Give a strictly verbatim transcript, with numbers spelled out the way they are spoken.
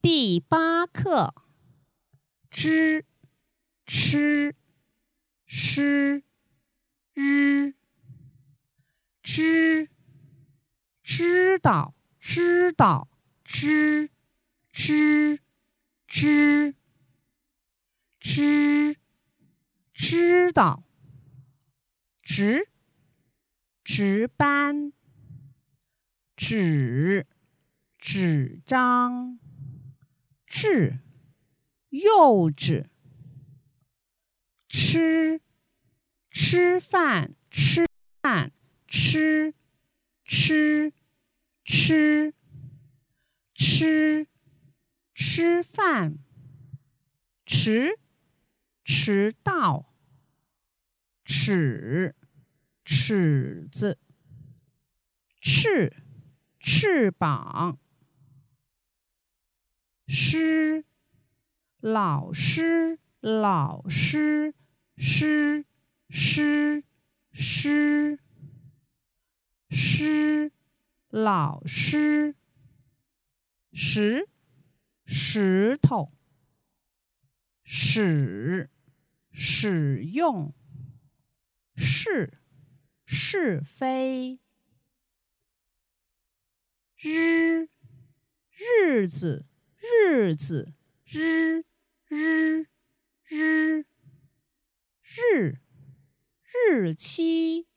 第八课，知、吃、诗、日、知、知道、知道、知、知、知、知、知道、值、值班、纸、纸张、稚、幼稚、吃、吃饭、吃饭、吃、吃、吃、吃、吃饭、迟、迟到、尺、尺子、翅、翅膀、师、老师、老师、师、师、师、师、老师、石、石头、使、使用、是、是非、日、日子、日子、日、日、日、日、日期、